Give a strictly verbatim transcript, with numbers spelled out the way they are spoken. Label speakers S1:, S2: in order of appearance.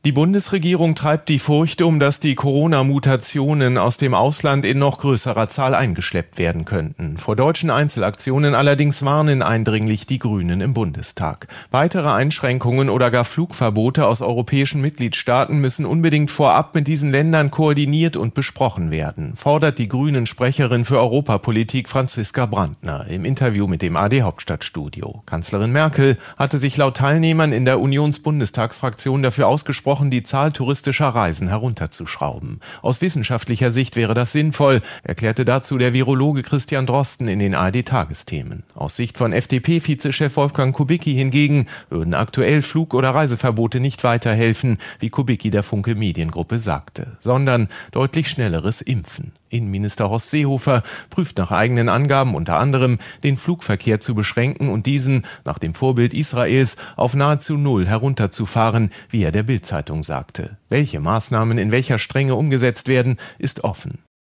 S1: Die Bundesregierung treibt die Furcht um, dass die Corona-Mutationen aus dem Ausland in noch größerer Zahl eingeschleppt werden könnten. Vor deutschen Einzelaktionen allerdings warnen eindringlich die Grünen im Bundestag. Weitere Einschränkungen oder gar Flugverbote aus europäischen Mitgliedstaaten müssen unbedingt vorab mit diesen Ländern koordiniert und besprochen werden, fordert die Grünen-Sprecherin für Europapolitik Franziska Brandner im Interview mit dem A R D-Hauptstadtstudio. Kanzlerin Merkel hatte sich laut Teilnehmern in der Unions-Bundestagsfraktion dafür ausgesprochen, die Zahl touristischer Reisen herunterzuschrauben. Aus wissenschaftlicher Sicht wäre das sinnvoll, erklärte dazu der Virologe Christian Drosten in den A R D-Tagesthemen. Aus Sicht von F D P-Vizechef Wolfgang Kubicki hingegen würden aktuell Flug- oder Reiseverbote nicht weiterhelfen, wie Kubicki der Funke Mediengruppe sagte, sondern deutlich schnelleres Impfen. Innenminister Horst Seehofer prüft nach eigenen Angaben unter anderem, den Flugverkehr zu beschränken und diesen, nach dem Vorbild Israels, auf nahezu null herunterzufahren, wie er der Bild-Zeitung sagte. Welche Maßnahmen in welcher Strenge umgesetzt werden, ist offen.